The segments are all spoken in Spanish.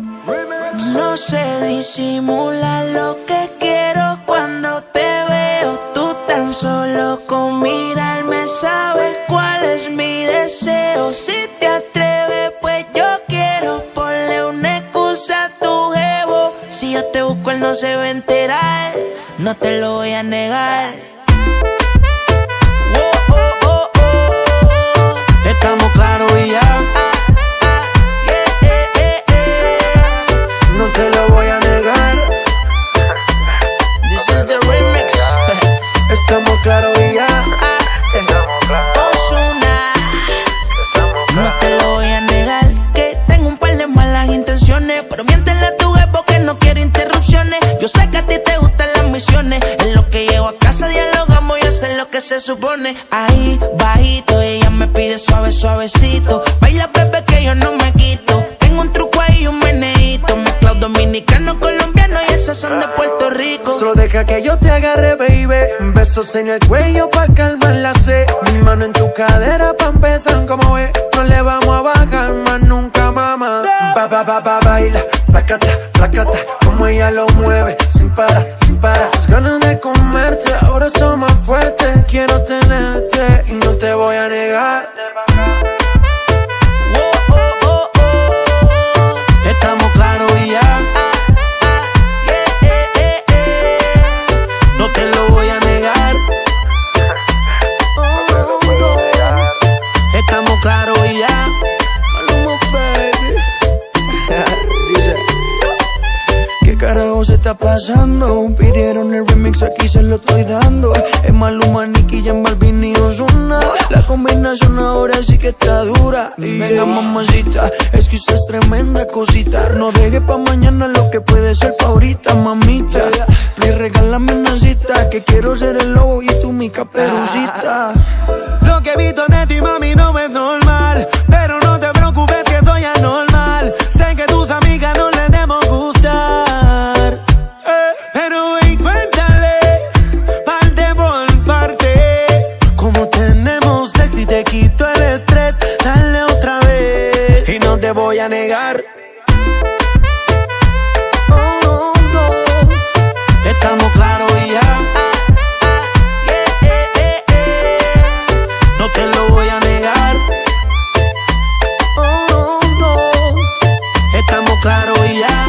No sé disimular lo que quiero cuando te veo. Tú tan solo con mirarme sabes cuál es mi deseo. Si te atreves, pues yo quiero. Ponle una excusa a tu jevo. Si yo te busco, él no se va a enterar. No te lo voy a negar. Estamos claros y ya. No te lo voy a negar. This is the remix. Estamos claros y ya. Ozuna. No te lo voy a negar. Que tengo un par de malas intenciones, pero miéntele a tu jefe que no quiero interrupciones. Yo sé que a ti te gustan las misiones. En lo que llego a casa dialogamos y hacer lo que se supone. Ahí, bajito, ella me pide suave, suavecito. Baila, bebé, que yo no me quito. Tengo un truco ahí, un meneíto. Mezclado dominicano, colombiano y esas son de Puerto Rico. Solo deja que yo te agarre, baby. Besos en el cuello pa' calmar la sed. Mi mano en tu cadera pa' empezar, como ves. No le vamos a bajar más nunca, mamá. Baila, placata, placata. Como ella lo mueve, sin parar, sin parar. Las ganas de comerte ahora son más fuertes. Quiero tenerte y no te voy a negar. Estamos claros y ya. No te lo voy a negar. Estamos claros y ya. Maluma, baby. Dice: ¿qué carajo se está pasando? Pidieron el remix, aquí se lo estoy dando. Es Maluma, Nicky Jam, Balvin y Ozuna. La combinación ahora sí que está dura. Y venga, mamacita, es que usted es tremenda cosita. No deje pa' mañana lo que puede ser pa' ahorita, mamita. Please, regálame una cita, que quiero ser el lobo y tú mi caperucita. Lo que he visto de ti, mami, no es normal. Pero no te preocupes que soy anormal. Sé que tus amigas no les debemos gustar. Pero ven, cuéntale, parte por parte. Como tenemos sexo y te quito el estrés. Dale otra vez y no te voy a negar. Oh, no. Estamos claros y ya. No te lo voy a negar. Oh, no. Estamos claros y ya.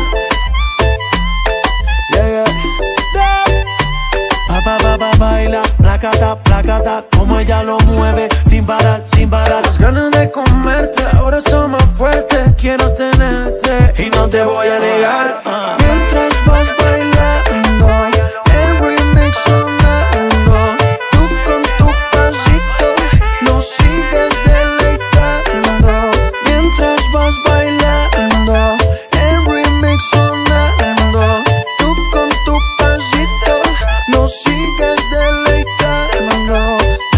Baila, placata, placata. Como ella lo mueve, sin parar, sin parar. Las ganas de comerte ahora son más fuertes. Quiero tenerte y no te voy a negar. Mientras vas bailando, el remix sonando. Tú con tu pasito nos sigues deleitando. Mientras vas bailando, el remix sonando. Tú con tu pasito nos sigues deleitando.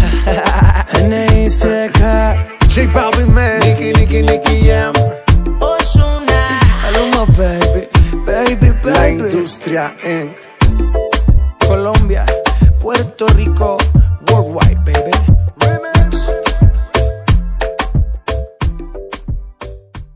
J Balvin, man. Nicky Jam. Ozuna. Maluma, baby, baby, baby. La Industria Inc. Colombia, Puerto Rico, worldwide, baby.